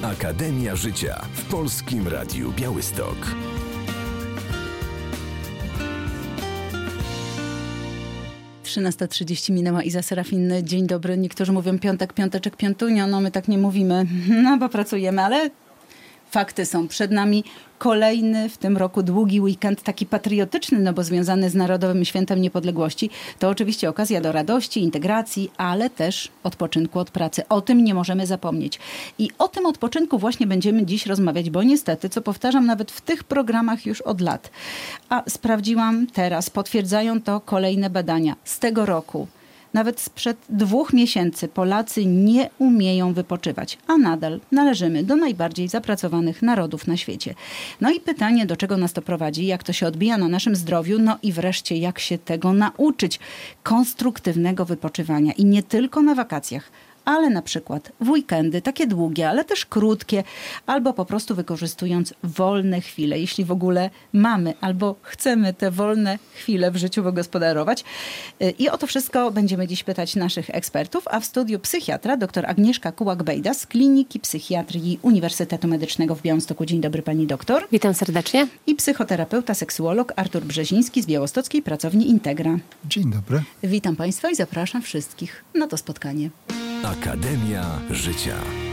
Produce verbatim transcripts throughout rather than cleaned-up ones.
Akademia Życia w Polskim Radiu Białystok. trzynasta trzydzieści minęła. Iza Serafin. Dzień dobry. Niektórzy mówią piątek, piąteczek, piątunio. No my tak nie mówimy, no bo pracujemy, ale fakty są przed nami. Kolejny w tym roku długi weekend, taki patriotyczny, no bo związany z Narodowym Świętem Niepodległości. To oczywiście okazja do radości, integracji, ale też odpoczynku od pracy. O tym nie możemy zapomnieć. I o tym odpoczynku właśnie będziemy dziś rozmawiać, bo niestety, co powtarzam nawet w tych programach już od lat, a sprawdziłam teraz, potwierdzają to kolejne badania z tego roku. Nawet sprzed dwóch miesięcy Polacy nie umieją wypoczywać, a nadal należymy do najbardziej zapracowanych narodów na świecie. No i pytanie, do czego nas to prowadzi, jak to się odbija na naszym zdrowiu, no i wreszcie jak się tego nauczyć, konstruktywnego wypoczywania i nie tylko na wakacjach, ale na przykład w weekendy, takie długie, ale też krótkie, albo po prostu wykorzystując wolne chwile, jeśli w ogóle mamy albo chcemy te wolne chwile w życiu wygospodarować. I o to wszystko będziemy dziś pytać naszych ekspertów, a w studiu psychiatra dr Agnieszka Kułak-Bejda z Kliniki Psychiatrii Uniwersytetu Medycznego w Białymstoku. Dzień dobry pani doktor. Witam serdecznie. I psychoterapeuta, seksuolog Artur Brzeziński z Białostockiej Pracowni Integra. Dzień dobry. Witam państwa i zapraszam wszystkich na to spotkanie. Akademia Życia.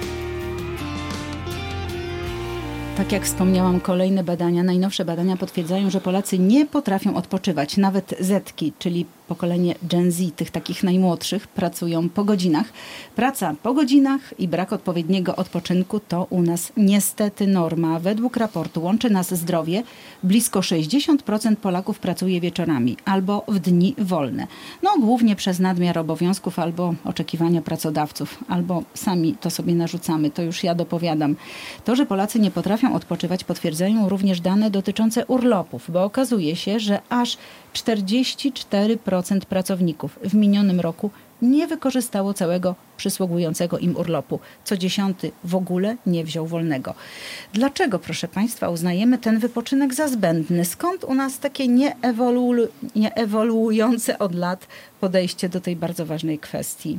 Tak jak wspomniałam, kolejne badania, najnowsze badania potwierdzają, że Polacy nie potrafią odpoczywać. Nawet Zetki, czyli pokolenie Gen Z, tych takich najmłodszych, pracują po godzinach. Praca po godzinach i brak odpowiedniego odpoczynku to u nas niestety norma. Według raportu Łączy Nas Zdrowie blisko sześćdziesiąt procent Polaków pracuje wieczorami albo w dni wolne. No głównie przez nadmiar obowiązków albo oczekiwania pracodawców, albo sami to sobie narzucamy. To już ja dopowiadam. To, że Polacy nie potrafią odpoczywać, potwierdzają również dane dotyczące urlopów, bo okazuje się, że aż czterdzieści cztery procent pracowników w minionym roku nie wykorzystało całego przysługującego im urlopu. Co dziesiąty w ogóle nie wziął wolnego. Dlaczego, proszę państwa, uznajemy ten wypoczynek za zbędny? Skąd u nas takie nieewolu- nieewoluujące od lat podejście do tej bardzo ważnej kwestii?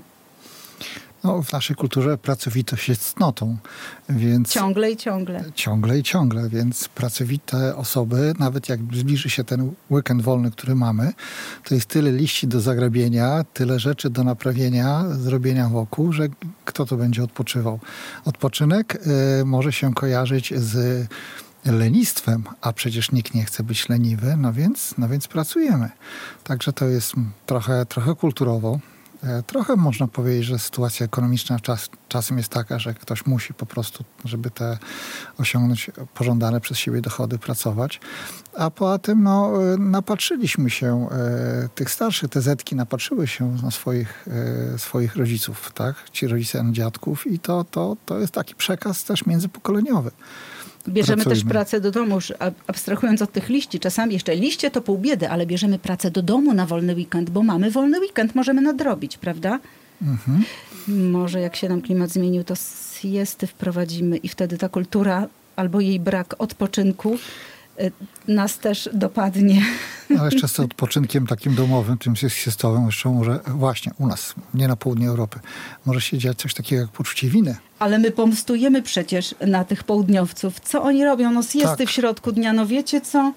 No, w naszej kulturze pracowitość jest cnotą, więc... Ciągle i ciągle. Ciągle i ciągle, więc pracowite osoby, nawet jak zbliży się ten weekend wolny, który mamy, to jest tyle liści do zagrabienia, tyle rzeczy do naprawienia, zrobienia wokół, że kto to będzie odpoczywał? Odpoczynek y, może się kojarzyć z lenistwem, a przecież nikt nie chce być leniwy, no więc, no więc pracujemy. Także to jest trochę, trochę kulturowo. Trochę można powiedzieć, że sytuacja ekonomiczna czas, czasem jest taka, że ktoś musi po prostu, żeby te osiągnąć pożądane przez siebie dochody, pracować. A poza tym no, napatrzyliśmy się, e, tych starszych, te zetki napatrzyły się na swoich, e, swoich rodziców, tak? Ci rodzice na dziadków i to, to, to jest taki przekaz też międzypokoleniowy. Bierzemy Pracujmy. też pracę do domu, już abstrahując od tych liści. Czasami jeszcze liście to pół biedy, ale bierzemy pracę do domu na wolny weekend, bo mamy wolny weekend, możemy nadrobić, prawda? Mhm. Może jak się nam klimat zmienił, to siesty wprowadzimy i wtedy ta kultura albo jej brak odpoczynku nas też dopadnie. Ale jeszcze z odpoczynkiem takim domowym, tym siestowym, jeszcze może właśnie u nas, nie na południu Europy, może się dziać coś takiego jak poczucie winy. Ale my pomstujemy przecież na tych południowców. Co oni robią? No siesty tak w środku dnia. No wiecie co?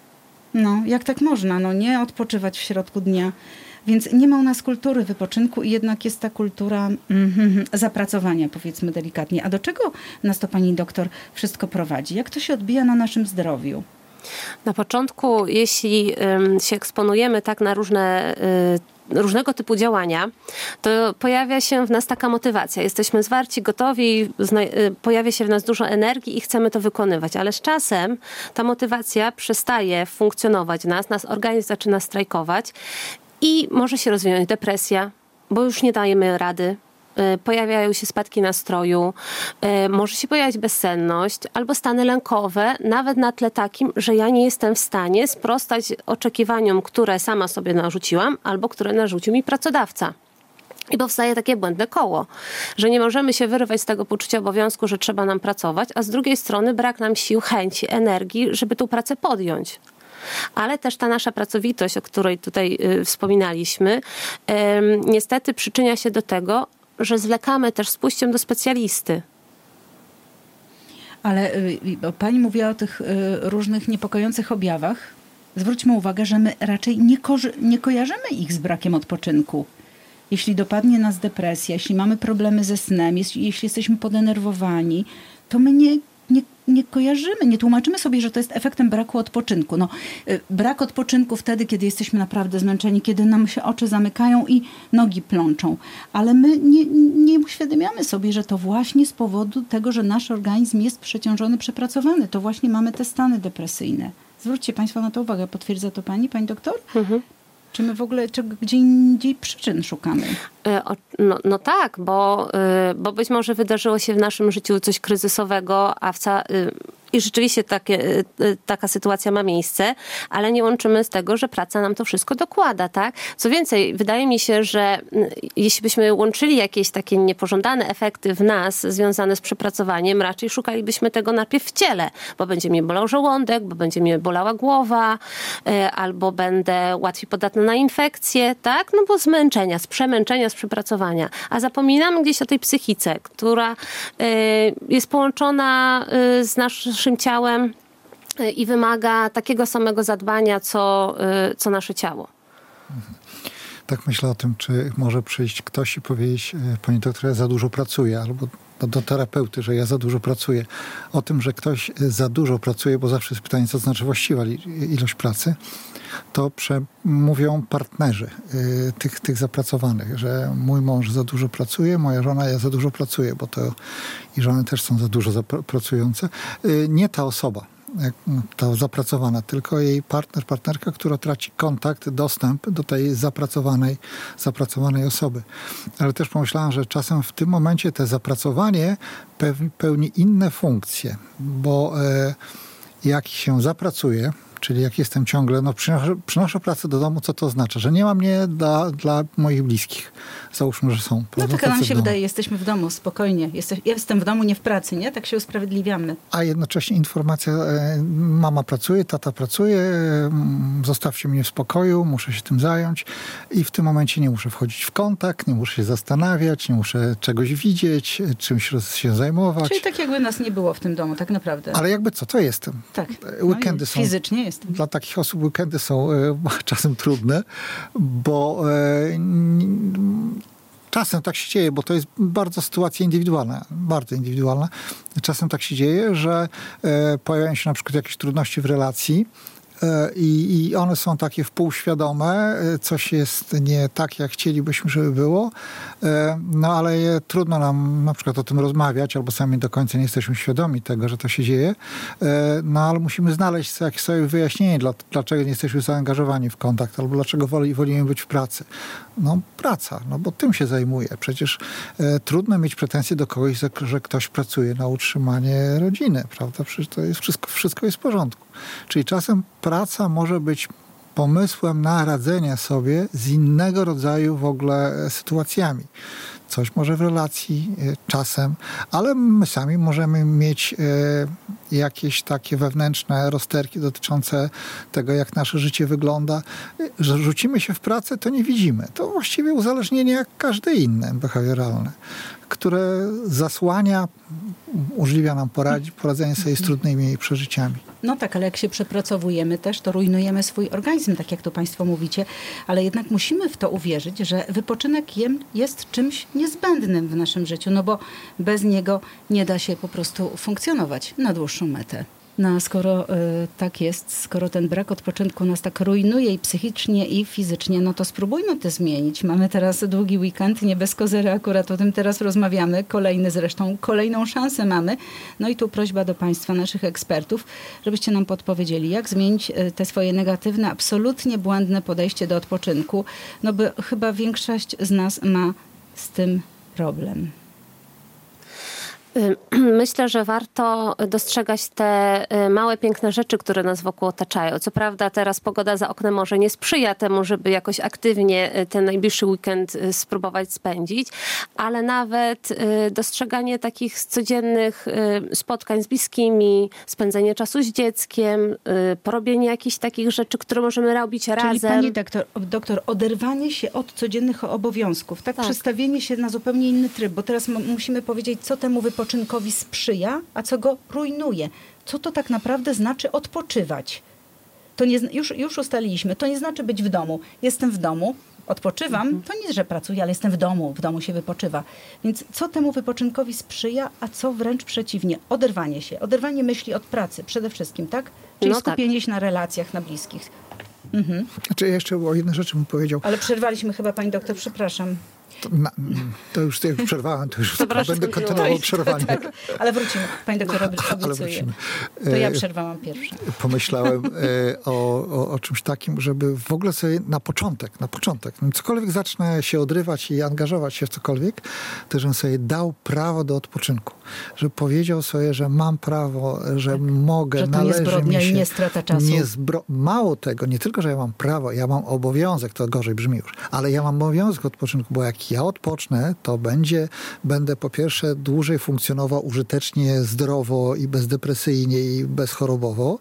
No jak tak można? No nie odpoczywać w środku dnia. Więc nie ma u nas kultury wypoczynku i jednak jest ta kultura mm, zapracowania, powiedzmy delikatnie. A do czego nas to pani doktor wszystko prowadzi? Jak to się odbija na naszym zdrowiu? Na początku, jeśli ym, się eksponujemy tak na różne y, różnego typu działania, to pojawia się w nas taka motywacja. Jesteśmy zwarci, gotowi, zna- pojawia się w nas dużo energii i chcemy to wykonywać. Ale z czasem ta motywacja przestaje funkcjonować w nas, nasz organizm zaczyna strajkować i może się rozwinąć depresja, bo już nie dajemy rady. Pojawiają się spadki nastroju, może się pojawiać bezsenność albo stany lękowe, nawet na tle takim, że ja nie jestem w stanie sprostać oczekiwaniom, które sama sobie narzuciłam albo które narzucił mi pracodawca. I powstaje takie błędne koło, że nie możemy się wyrwać z tego poczucia obowiązku, że trzeba nam pracować, a z drugiej strony brak nam sił, chęci, energii, żeby tą pracę podjąć. Ale też ta nasza pracowitość, o której tutaj y, wspominaliśmy, y, niestety przyczynia się do tego, że zwlekamy też z pójściem do specjalisty. Ale y, pani mówiła o tych y, różnych niepokojących objawach. Zwróćmy uwagę, że my raczej nie, korzy- nie kojarzymy ich z brakiem odpoczynku. Jeśli dopadnie nas depresja, jeśli mamy problemy ze snem, jeśli, jeśli jesteśmy podenerwowani, to my nie, nie, nie kojarzymy, nie tłumaczymy sobie, że to jest efektem braku odpoczynku. No, y, brak odpoczynku wtedy, kiedy jesteśmy naprawdę zmęczeni, kiedy nam się oczy zamykają i nogi plączą. Ale my nie, nie uświadamiamy sobie, że to właśnie z powodu tego, że nasz organizm jest przeciążony, przepracowany. To właśnie mamy te stany depresyjne. Zwróćcie Państwo na to uwagę. Potwierdza to Pani, Pani doktor? Mhm. Czy my w ogóle czy gdzie indziej przyczyn szukamy? No, no tak, bo, bo być może wydarzyło się w naszym życiu coś kryzysowego, a w ca- i rzeczywiście takie, taka sytuacja ma miejsce, ale nie łączymy z tego, że praca nam to wszystko dokłada, tak? Co więcej, wydaje mi się, że jeśli byśmy łączyli jakieś takie niepożądane efekty w nas związane z przepracowaniem, raczej szukalibyśmy tego najpierw w ciele, bo będzie mnie bolał żołądek, bo będzie mnie bolała głowa, albo będę łatwiej podatna na infekcje, tak? No bo zmęczenia, z przemęczenia, z przepracowania. A zapominamy gdzieś o tej psychice, która jest połączona z naszym ciałem i wymaga takiego samego zadbania, co, co nasze ciało. Tak myślę o tym, czy może przyjść ktoś i powiedzieć: pani doktor, ja za dużo pracuję, albo do terapeuty, że ja za dużo pracuję. O tym, że ktoś za dużo pracuje, bo zawsze jest pytanie, co znaczy właściwa ilość pracy, to mówią partnerzy y, tych, tych zapracowanych, że mój mąż za dużo pracuje, moja żona, ja za dużo pracuję, bo to i żony też są za dużo zapra- pracujące. Y, nie ta osoba, ta zapracowana, tylko jej partner, partnerka, która traci kontakt, dostęp do tej zapracowanej, zapracowanej osoby. Ale też pomyślałam, że czasem w tym momencie te zapracowanie pełni, pełni inne funkcje, bo e, jak się zapracuje, czyli jak jestem ciągle, no przynoszę, przynoszę pracę do domu, co to oznacza? Że nie ma mnie dla, dla moich bliskich. Załóżmy, że są. No tak nam się wydaje, jesteśmy w domu, spokojnie. Jeste, jestem w domu, nie w pracy, nie? Tak się usprawiedliwiamy. A jednocześnie informacja, e, mama pracuje, tata pracuje, e, zostawcie mnie w spokoju, muszę się tym zająć i w tym momencie nie muszę wchodzić w kontakt, nie muszę się zastanawiać, nie muszę czegoś widzieć, czymś się zajmować. Czyli tak jakby nas nie było w tym domu, tak naprawdę. Ale jakby co, to jestem. Tak. Weekendy no są... Fizycznie jestem. Dla takich osób weekendy są e, czasem trudne, bo e, czasem tak się dzieje, bo to jest bardzo sytuacja indywidualna, bardzo indywidualna. Czasem tak się dzieje, że e, pojawiają się na przykład jakieś trudności w relacji e, i, i one są takie wpółświadome, e, coś jest nie tak, jak chcielibyśmy, żeby było, e, no ale je, trudno nam na przykład o tym rozmawiać, albo sami do końca nie jesteśmy świadomi tego, że to się dzieje, e, no ale musimy znaleźć jakieś sobie wyjaśnienie, dla, dlaczego nie jesteśmy zaangażowani w kontakt, albo dlaczego woli, wolimy być w pracy. No praca, no bo tym się zajmuje. Przecież e, trudno mieć pretensje do kogoś, że ktoś pracuje na utrzymanie rodziny, prawda? Przecież to jest wszystko, wszystko jest w porządku. Czyli czasem praca może być pomysłem na radzenie sobie z innego rodzaju w ogóle sytuacjami. Coś może w relacji czasem, ale my sami możemy mieć e, jakieś takie wewnętrzne rozterki dotyczące tego, jak nasze życie wygląda. Że rzucimy się w pracę, to nie widzimy. To właściwie uzależnienie jak każde inne behawioralne, które zasłania, umożliwia nam poradzi, poradzenie sobie z trudnymi przeżyciami. No tak, ale jak się przepracowujemy też, to rujnujemy swój organizm, tak jak to Państwo mówicie, ale jednak musimy w to uwierzyć, że wypoczynek jest czymś niezbędnym w naszym życiu, no bo bez niego nie da się po prostu funkcjonować na dłuższą metę. No a skoro y, tak jest, skoro ten brak odpoczynku nas tak rujnuje i psychicznie, i fizycznie, no to spróbujmy to zmienić. Mamy teraz długi weekend, nie bez kozery, akurat o tym teraz rozmawiamy. Kolejny zresztą, kolejną szansę mamy. No i tu prośba do Państwa, naszych ekspertów, żebyście nam podpowiedzieli, jak zmienić y, te swoje negatywne, absolutnie błędne podejście do odpoczynku. No bo chyba większość z nas ma z tym problem. Myślę, że warto dostrzegać te małe, piękne rzeczy, które nas wokół otaczają. Co prawda teraz pogoda za oknem może nie sprzyja temu, żeby jakoś aktywnie ten najbliższy weekend spróbować spędzić, ale nawet dostrzeganie takich codziennych spotkań z bliskimi, spędzenie czasu z dzieckiem, porobienie jakichś takich rzeczy, które możemy robić Czyli razem. pani doktor, doktor, oderwanie się od codziennych obowiązków, tak? tak? Przestawienie się na zupełnie inny tryb, bo teraz m- musimy powiedzieć, co temu wypoczynkowi wypoczynkowi sprzyja, a co go rujnuje. Co to tak naprawdę znaczy odpoczywać? To nie, już, już ustaliliśmy, to nie znaczy być w domu. Jestem w domu, odpoczywam, to nie, że pracuję, ale jestem w domu, w domu się wypoczywa. Więc co temu wypoczynkowi sprzyja, a co wręcz przeciwnie? Oderwanie się, oderwanie myśli od pracy przede wszystkim, tak? Czyli no skupienie tak. się na relacjach, na bliskich. Mhm. Znaczy jeszcze o jednej rzeczy bym powiedział. Ale przerwaliśmy chyba, pani doktor, przepraszam. To, na, to już to już przerwałem, to już To będę proszę, kontynuował przerwanie. Tak, ale wrócimy. Pani doktor Ale obiecuje. wrócimy. To ja E, przerwałam pierwsza. Pomyślałem e, o, o, o czymś takim, żeby w ogóle sobie na początek, na początek, cokolwiek zacznę się odrywać i angażować się w cokolwiek, to żebym sobie dał prawo do odpoczynku. Żeby powiedział sobie, że mam prawo, że tak, mogę, że to należy nie zbrodnia mi się. I nie strata czasu. Nie zbro... Mało tego, nie tylko, że ja mam prawo, ja mam obowiązek, to gorzej brzmi już, ale ja mam obowiązek odpoczynku, bo jak ja odpocznę, to będzie, będę po pierwsze dłużej funkcjonował użytecznie, zdrowo i bezdepresyjnie i bezchorobowo,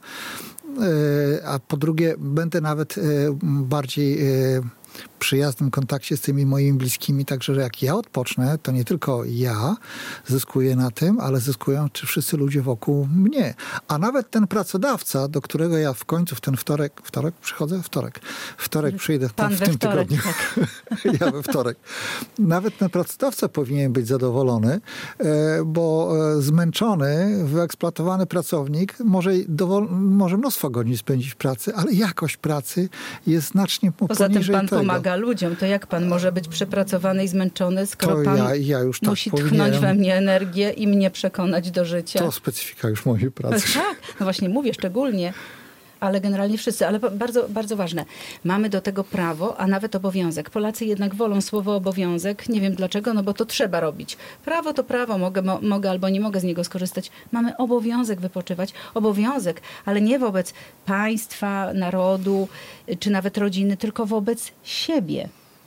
a po drugie będę nawet bardziej przyjaznym kontakcie z tymi moimi bliskimi, także że jak ja odpocznę, to nie tylko ja zyskuję na tym, ale zyskują czy wszyscy ludzie wokół mnie. A nawet ten pracodawca, do którego ja w końcu w ten wtorek, wtorek przychodzę? Wtorek. Wtorek przyjdę w, Pan w tym wtorek, tygodniu. tak. Ja we wtorek. Nawet ten pracodawca powinien być zadowolony, bo zmęczony, wyeksploatowany pracownik może, dowol, może mnóstwo godzin spędzić w pracy, ale jakość pracy jest znacznie Poza tym pan tego. pomaga ludziom. To jak pan może być przepracowany i zmęczony, skoro to pan ja, ja już tak musi powinienem. tchnąć we mnie energię i mnie przekonać do życia? To specyfika już mojej pracy. Tak, no właśnie mówię szczególnie. Ale generalnie wszyscy, ale bardzo, bardzo ważne. Mamy do tego prawo, a nawet obowiązek. Polacy jednak wolą słowo obowiązek. Nie wiem dlaczego, no bo to trzeba robić. Prawo to prawo, mogę, mo, mogę albo nie mogę z niego skorzystać. Mamy obowiązek wypoczywać. Obowiązek, ale nie wobec państwa, narodu, czy nawet rodziny, tylko wobec siebie.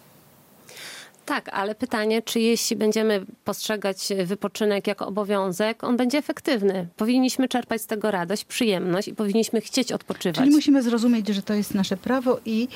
Tak, ale pytanie, czy jeśli będziemy postrzegać wypoczynek jako obowiązek, on będzie efektywny. Powinniśmy czerpać z tego radość, przyjemność i powinniśmy chcieć odpoczywać. Czyli musimy zrozumieć, że to jest nasze prawo i...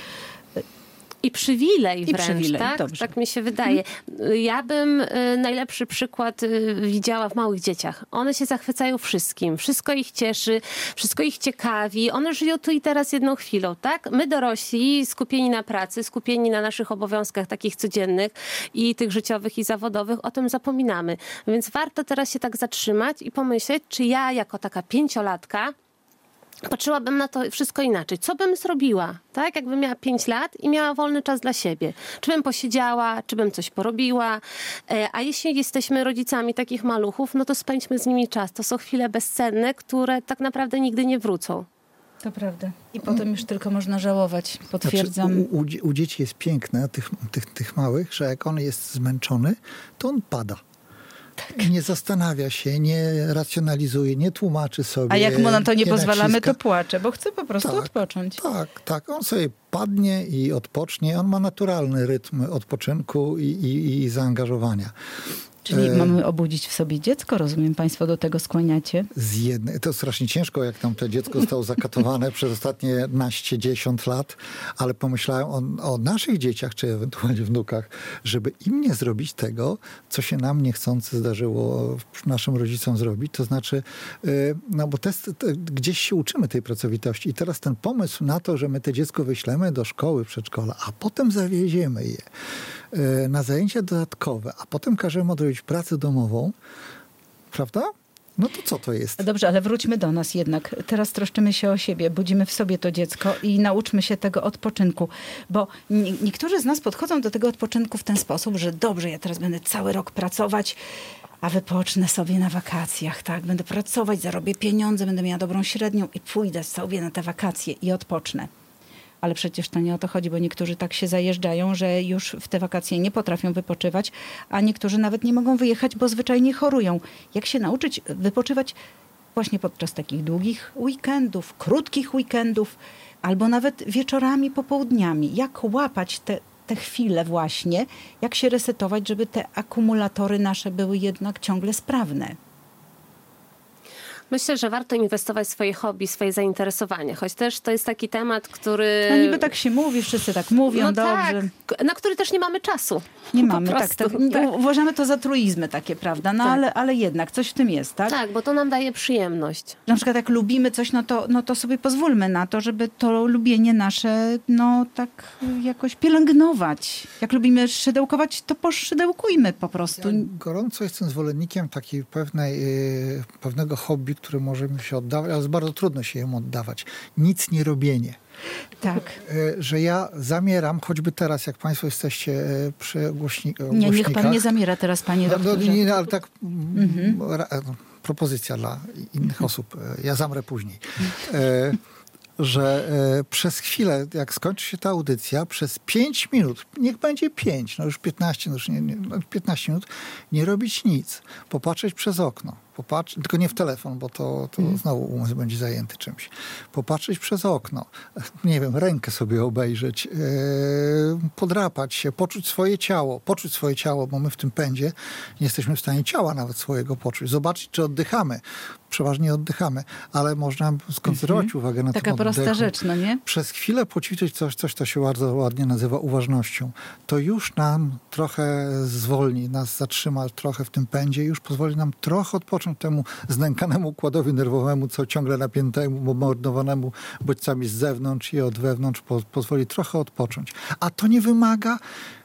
I przywilej I wręcz, przywilej, tak? dobrze. Tak mi się wydaje. Ja bym y, najlepszy przykład y, widziała w małych dzieciach. One się zachwycają wszystkim. Wszystko ich cieszy, wszystko ich ciekawi. One żyją tu i teraz jedną chwilą, tak? My dorośli, skupieni na pracy, skupieni na naszych obowiązkach takich codziennych i tych życiowych i zawodowych, o tym zapominamy. Więc warto teraz się tak zatrzymać i pomyśleć, czy ja jako taka pięciolatka patrzyłabym na to wszystko inaczej. Co bym zrobiła, tak? Jakbym miała pięć lat i miała wolny czas dla siebie. Czy bym posiedziała, czy bym coś porobiła. A jeśli jesteśmy rodzicami takich maluchów, no to spędźmy z nimi czas. To są chwile bezcenne, które tak naprawdę nigdy nie wrócą. To prawda. I potem już tylko można żałować. Potwierdzam. Znaczy, u, u, u dzieci jest piękne, tych, tych, tych małych, że jak on jest zmęczony, to on pada. Tak. Nie zastanawia się, nie racjonalizuje, nie tłumaczy sobie. A jak mu na to nie, nie pozwalamy, naciska. To płacze, bo chce po prostu tak, odpocząć. Tak, tak. On sobie padnie i odpocznie. On ma naturalny rytm odpoczynku i, i, i zaangażowania. Czyli e... mamy obudzić w sobie dziecko, rozumiem, państwo do tego skłaniacie? Z jednej, to strasznie ciężko, jak tam to dziecko zostało zakatowane przez ostatnie naście, dziesiąt lat, ale pomyślałem o, o naszych dzieciach, czy ewentualnie wnukach, żeby im nie zrobić tego, co się nam niechcący zdarzyło naszym rodzicom zrobić. To znaczy, no bo test, te, gdzieś się uczymy tej pracowitości i teraz ten pomysł na to, że my te dziecko wyślemy do szkoły, przedszkola, a potem zawieziemy je na zajęcia dodatkowe, a potem każemy odrobić pracę domową, prawda? No to co to jest? Dobrze, ale wróćmy do nas jednak. Teraz troszczymy się o siebie, budzimy w sobie to dziecko i nauczmy się tego odpoczynku. Bo niektórzy z nas podchodzą do tego odpoczynku w ten sposób, że dobrze, ja teraz będę cały rok pracować, a wypocznę sobie na wakacjach, tak? Będę pracować, zarobię pieniądze, będę miała dobrą średnią i pójdę sobie na te wakacje i odpocznę. Ale przecież to nie o to chodzi, bo niektórzy tak się zajeżdżają, że już w te wakacje nie potrafią wypoczywać, a niektórzy nawet nie mogą wyjechać, bo zwyczajnie chorują. Jak się nauczyć wypoczywać właśnie podczas takich długich weekendów, krótkich weekendów, albo nawet wieczorami, popołudniami? Jak łapać te, te chwile właśnie? Jak się resetować, żeby te akumulatory nasze były jednak ciągle sprawne? Myślę, że warto inwestować w swoje hobby, swoje zainteresowania, choć też to jest taki temat, który... No niby tak się mówi, wszyscy tak mówią, no dobrze. Tak, na który też nie mamy czasu. Nie Po mamy, tak, prostu, tak. tak. Uważamy to za truizmy takie, prawda? No Tak. ale, ale jednak coś w tym jest, tak? Tak, bo to nam daje przyjemność. Na przykład jak lubimy coś, no to, no to sobie pozwólmy na to, żeby to lubienie nasze, no tak jakoś pielęgnować. Jak lubimy szydełkować, to poszydełkujmy po prostu. Ja gorąco jestem zwolennikiem takiej pewnej, yy, pewnego hobby, które możemy się oddawać, ale jest bardzo trudno się jemu oddawać. Nic nie robienie. Tak. Że ja zamieram, choćby teraz, jak państwo jesteście przy głośni- głośnikach. Nie, niech pan nie zamiera teraz, panie no, doktorze. no, nie, ale tak Mhm. ra, propozycja dla innych osób. Ja zamrę później. E, że e, przez chwilę, jak skończy się ta audycja, przez pięć minut, niech będzie pięć, no już piętnaście, no już nie, nie, no piętnaście minut, nie robić nic. Popatrzeć przez okno. Popatrz, tylko nie w telefon, bo to, to znowu umysł będzie zajęty czymś. Popatrzeć przez okno, nie wiem, rękę sobie obejrzeć, yy, podrapać się, poczuć swoje ciało, poczuć swoje ciało, bo my w tym pędzie nie jesteśmy w stanie ciała nawet swojego poczuć. Zobaczyć, czy oddychamy. Przeważnie oddychamy, ale można skoncentrować mm-hmm. uwagę na Taka tym oddechu. prosta rzecz, no nie? Przez chwilę poćwiczyć coś, coś, to się bardzo ładnie nazywa uważnością. To już nam trochę zwolni, nas zatrzyma trochę w tym pędzie, już pozwoli nam trochę odpocząć temu znękanemu układowi nerwowemu, co ciągle napiętemu, bombardowanemu bodźcami z zewnątrz i od wewnątrz, po, pozwoli trochę odpocząć. A to nie wymaga...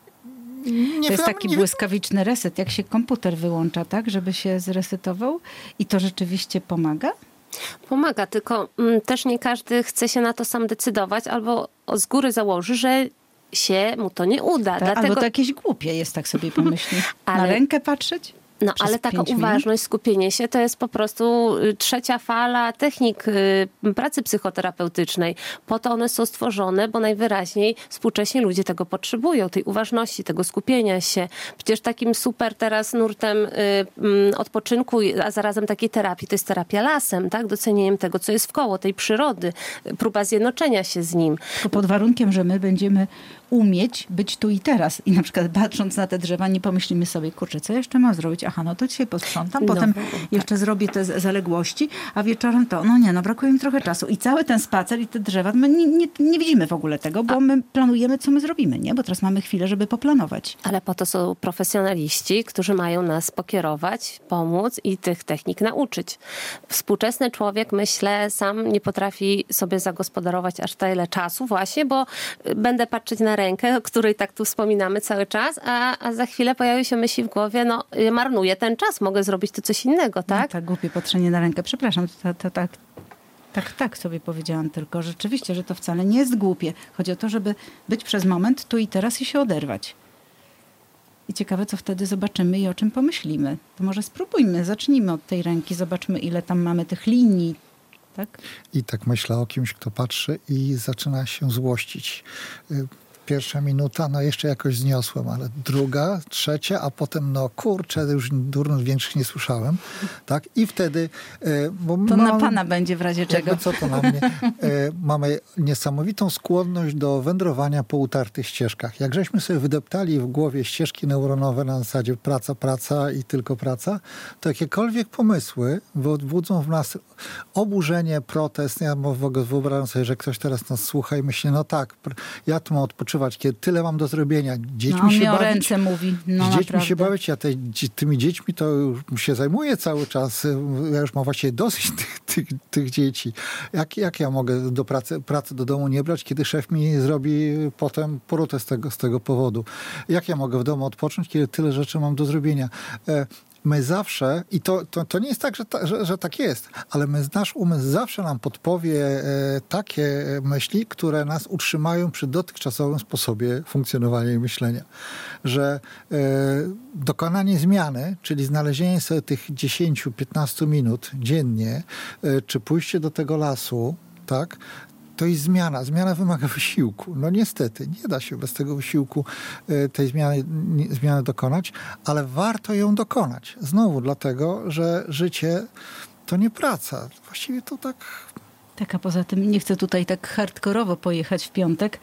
Nie to jest wiem, taki nie błyskawiczny reset, jak się komputer wyłącza, tak, żeby się zresetował i to rzeczywiście pomaga? Pomaga, tylko mm, też nie każdy chce się na to sam decydować albo z góry założy, że się mu to nie uda. Tak, Dlatego... Albo to jakieś głupie jest, tak sobie pomyśli. Ale- Na rękę patrzeć? No, Przez ale taka pięć minut? uważność, skupienie się to jest po prostu y, trzecia fala technik y, pracy psychoterapeutycznej. Po to one są stworzone, bo najwyraźniej współcześnie ludzie tego potrzebują, tej uważności, tego skupienia się. Przecież takim super teraz nurtem y, y, odpoczynku, a zarazem takiej terapii, to jest terapia lasem, tak? Docenieniem tego, co jest wkoło, tej przyrody, y, próba zjednoczenia się z nim. To pod warunkiem, że my będziemy umieć być tu i teraz. I na przykład patrząc na te drzewa, nie pomyślimy sobie, kurczę, co jeszcze mam zrobić? Aha, no to dzisiaj posprzątam, No, potem tak. jeszcze zrobię te z- zaległości, a wieczorem to, no nie, no brakuje mi trochę czasu. I cały ten spacer i te drzewa, my nie, nie, nie widzimy w ogóle tego, bo my planujemy, co my zrobimy, nie? Bo teraz mamy chwilę, żeby poplanować. Ale po to są profesjonaliści, którzy mają nas pokierować, pomóc i tych technik nauczyć. Współczesny człowiek, myślę, sam nie potrafi sobie zagospodarować aż tyle czasu właśnie, bo będę patrzeć na rękę, o której tak tu wspominamy cały czas, a, a za chwilę pojawi się myśli w głowie, no marnuję ten czas, mogę zrobić tu coś innego, tak? No, tak, głupie patrzenie na rękę. Przepraszam, to, to tak... Tak, tak sobie powiedziałam tylko. Rzeczywiście, że to wcale nie jest głupie. Chodzi o to, żeby być przez moment tu i teraz i się oderwać. I ciekawe, co wtedy zobaczymy i o czym pomyślimy. To może spróbujmy, zacznijmy od tej ręki, zobaczmy, ile tam mamy tych linii. Tak? I tak myślę o kimś, kto patrzy i zaczyna się złościć. Pierwsza minuta, no jeszcze jakoś zniosłem, ale druga, trzecia, a potem no kurczę, już durnów większych nie słyszałem. Tak? I wtedy... Bo To mam, na pana będzie w razie czego. jakby co to na mnie? Mamy niesamowitą skłonność do wędrowania po utartych ścieżkach. Jak żeśmy sobie wydeptali w głowie ścieżki neuronowe na zasadzie praca, praca i tylko praca, to jakiekolwiek pomysły budzą w nas oburzenie, protest. Ja w ogóle wyobrażam sobie, że ktoś teraz nas słucha i myśli, no tak, ja tu mam odpoczywać, kiedy tyle mam do zrobienia. Dziećmi No, on się mi o bawić. ręce mówi. No, Z dziećmi naprawdę. się bawić, ja te, tymi dziećmi to już się zajmuję cały czas. Ja już mam właściwie dosyć tych, tych, tych dzieci. Jak, jak ja mogę do pracy, pracy do domu nie brać, kiedy szef mi zrobi potem porutę z tego, z tego powodu? Jak ja mogę w domu odpocząć, kiedy tyle rzeczy mam do zrobienia? E, My zawsze, i to, to, to nie jest tak, że, ta, że, że tak jest, ale my, nasz umysł zawsze nam podpowie e, takie myśli, które nas utrzymają przy dotychczasowym sposobie funkcjonowania i myślenia. Że e, dokonanie zmiany, czyli znalezienie sobie tych dziesięć do piętnastu minut dziennie, e, czy pójście do tego lasu, tak, to jest zmiana. Zmiana wymaga wysiłku. No niestety, nie da się bez tego wysiłku tej zmiany, zmiany dokonać, ale warto ją dokonać. Znowu dlatego, że życie to nie praca. Właściwie to tak... Tak, a poza tym nie chcę tutaj tak hardkorowo pojechać w piątek,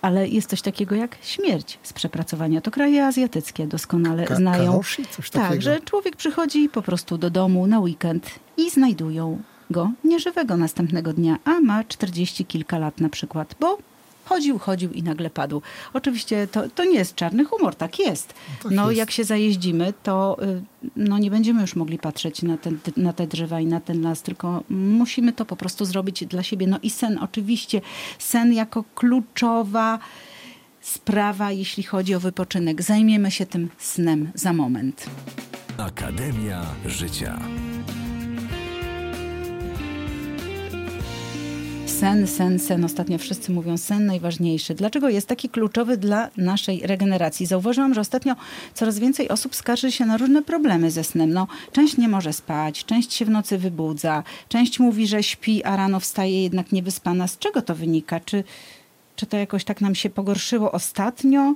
ale jest coś takiego jak śmierć z przepracowania. To kraje azjatyckie doskonale Ka- znają. karoshi? Coś takiego. Tak, że człowiek przychodzi po prostu do domu na weekend i znajdują go nieżywego następnego dnia, a ma czterdzieści kilka lat na przykład, bo chodził, chodził i nagle padł. Oczywiście to, to nie jest czarny humor, tak jest. Tak no jest. jak się zajeździmy, to y, no, nie będziemy już mogli patrzeć na, ten, na te drzewa i na ten las, tylko musimy to po prostu zrobić dla siebie. No i sen oczywiście. Sen jako kluczowa sprawa, jeśli chodzi o wypoczynek. Zajmiemy się tym snem za moment. Akademia Życia. Sen, sen, sen. Ostatnio wszyscy mówią sen najważniejszy. Dlaczego jest taki kluczowy dla naszej regeneracji? Zauważyłam, że ostatnio coraz więcej osób skarży się na różne problemy ze snem. No, część nie może spać, część się w nocy wybudza, część mówi, że śpi, a rano wstaje jednak niewyspana. Z czego to wynika? Czy, czy to jakoś tak nam się pogorszyło ostatnio?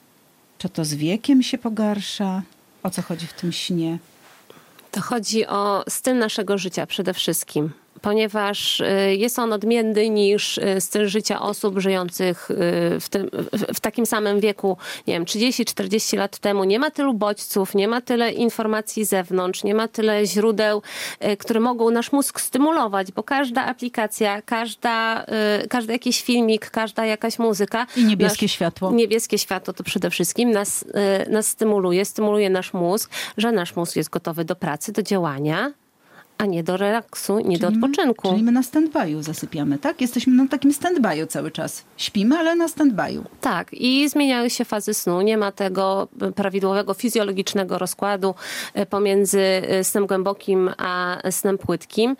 Czy to z wiekiem się pogarsza? O co chodzi w tym śnie? To chodzi o styl naszego życia przede wszystkim, ponieważ jest on odmienny niż styl życia osób żyjących w, tym, w takim samym wieku, nie wiem, trzydzieści czterdzieści lat temu. Nie ma tylu bodźców, nie ma tyle informacji z zewnątrz, nie ma tyle źródeł, które mogą nasz mózg stymulować, bo każda aplikacja, każda, każdy jakiś filmik, każda jakaś muzyka. I niebieskie nasz, światło. Niebieskie światło to przede wszystkim nas, nas stymuluje, stymuluje nasz mózg, że nasz mózg jest gotowy do pracy, do działania, a nie do relaksu, nie Czyli do odpoczynku. My, czyli my na stand-by'u zasypiamy, tak? Jesteśmy na takim stand-by'u cały czas. Śpimy, ale na stand-by'u. Tak, i zmieniają się fazy snu. Nie ma tego prawidłowego fizjologicznego rozkładu pomiędzy snem głębokim a snem płytkim.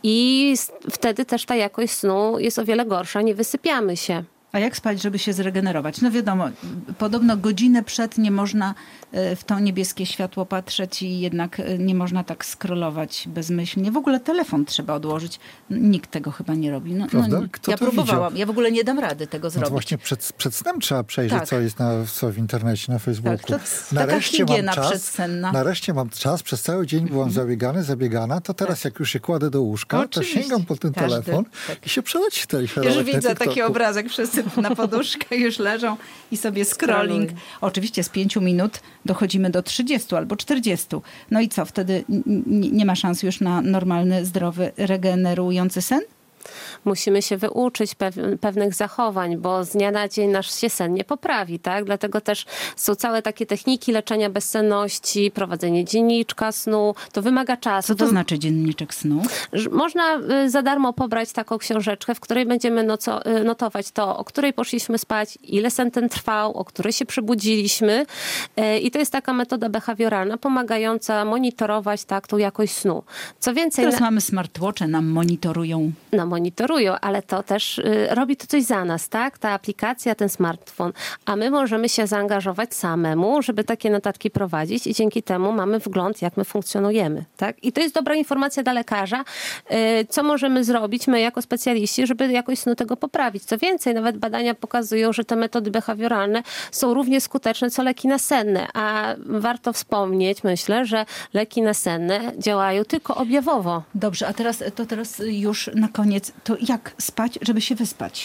I wtedy też ta jakość snu jest o wiele gorsza. Nie wysypiamy się. A jak spać, żeby się zregenerować? No wiadomo, podobno godzinę przed nie można w to niebieskie światło patrzeć i jednak nie można tak scrollować bezmyślnie. W ogóle telefon trzeba odłożyć. Nikt tego chyba nie robi. No, Prawda? no, Kto ja to próbowałam. widział? Ja w ogóle nie dam rady tego No zrobić. to właśnie przed, przed snem trzeba przejrzeć, Tak. co jest na, co w internecie, na Facebooku. Tak, to taka higiena przedsenna. Nareszcie mam czas, przez cały dzień byłam zabiegany, zabiegana, to teraz jak już się kładę do łóżka, to Oczywiście. sięgam po ten Każdy, telefon tak. i się przeleci ten Już widzę taki obrazek, wszyscy na poduszkę już leżą i sobie scrolling. Oczywiście z pięciu minut dochodzimy do trzydziestu albo czterdziestu. No i co, wtedy n- nie ma szans już na normalny, zdrowy, regenerujący sen? Musimy się wyuczyć pew- pewnych zachowań, bo z dnia na dzień nasz się sen nie poprawi, tak? Dlatego też są całe takie techniki leczenia bezsenności, prowadzenie dzienniczka snu. To wymaga czasu. Co to znaczy dzienniczek snu? Że Można y, za darmo pobrać taką książeczkę, w której będziemy noco- y, notować to, o której poszliśmy spać, ile sen ten trwał, o której się przebudziliśmy. Y, I to jest taka metoda behawioralna, pomagająca monitorować tak, tą jakość snu. Co więcej, Teraz na- mamy smartwatche, nam monitorują. no, monitorują, ale to też y, robi to coś za nas, tak? Ta aplikacja, ten smartfon. A my możemy się zaangażować samemu, żeby takie notatki prowadzić i dzięki temu mamy wgląd, jak my funkcjonujemy, tak? I to jest dobra informacja dla lekarza, y, co możemy zrobić my jako specjaliści, żeby jakość snu tego poprawić. Co więcej, nawet badania pokazują, że te metody behawioralne są równie skuteczne, co leki nasenne, a warto wspomnieć, myślę, że leki nasenne działają tylko objawowo. Dobrze, a teraz to teraz już na koniec, to jak spać, żeby się wyspać?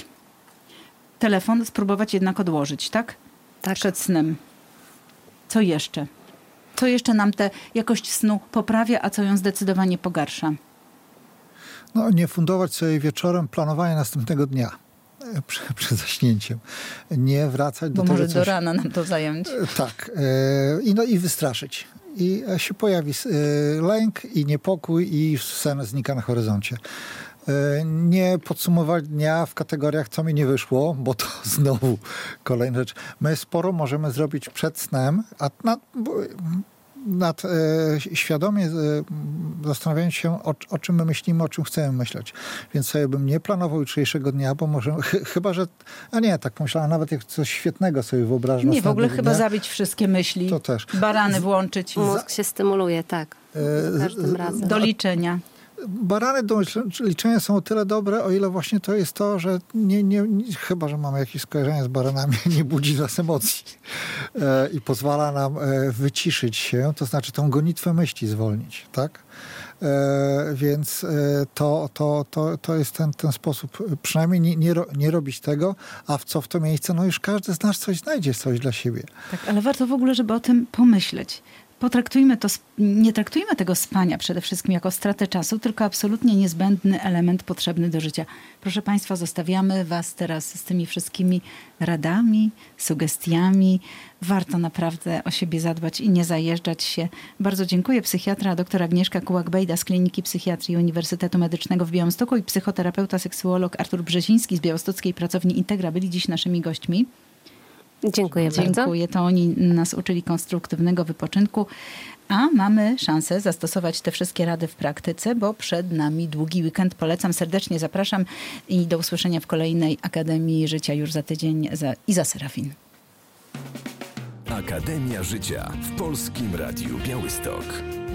Telefon spróbować jednak odłożyć, tak? Tak. Przed snem. Co jeszcze? Co jeszcze nam tę jakość snu poprawia, a co ją zdecydowanie pogarsza? No, nie fundować sobie wieczorem planowania następnego dnia e, przed, przed zaśnięciem. Nie wracać do Bo tego, może coś... do rana nam to zająć. E, Tak. E, i, no, I wystraszyć. I e, się pojawi e, lęk i niepokój i sen znika na horyzoncie. E, nie podsumować dnia w kategoriach, co mi nie wyszło, bo to znowu kolejna rzecz. My sporo możemy zrobić przed snem, a nad, nad e, świadomie e, zastanawiając się, o, o czym my myślimy, o czym chcemy myśleć. Więc sobie bym nie planował jutrzejszego dnia, bo może, ch, chyba, że, a nie, tak pomyślałem, nawet jak coś świetnego sobie wyobrażam. Nie, w ogóle chyba dnia, zabić wszystkie myśli. To też. Barany włączyć. Mózg się stymuluje, tak. e, Każdym razem. Do liczenia. Barany do liczenia są o tyle dobre, o ile właśnie to jest to, że nie, nie, nie, chyba, że mamy jakieś skojarzenie z baranami, nie budzi nas emocji e, i pozwala nam e, wyciszyć się, to znaczy tą gonitwę myśli zwolnić, tak? E, więc e, to, to, to, to jest ten, ten sposób, przynajmniej nie, nie, ro, nie robić tego, a w co w to miejsce, no już każdy z nas coś znajdzie, coś dla siebie. Tak, ale warto w ogóle, żeby o tym pomyśleć. Potraktujmy to, nie traktujmy tego spania przede wszystkim jako stratę czasu, tylko absolutnie niezbędny element potrzebny do życia. Proszę Państwa, zostawiamy Was teraz z tymi wszystkimi radami, sugestiami. Warto naprawdę o siebie zadbać i nie zajeżdżać się. Bardzo dziękuję. Psychiatra dr Agnieszka Kułak-Bejda z Kliniki Psychiatrii Uniwersytetu Medycznego w Białymstoku i psychoterapeuta, seksuolog Artur Brzeziński z Białostockiej Pracowni Integra byli dziś naszymi gośćmi. Dziękuję bardzo. Dziękuję. To oni nas uczyli konstruktywnego wypoczynku, a mamy szansę zastosować te wszystkie rady w praktyce, bo przed nami długi weekend. Polecam, serdecznie zapraszam i do usłyszenia w kolejnej Akademii Życia już za tydzień. Iza Serafin. Akademia Życia w Polskim Radiu Białystok.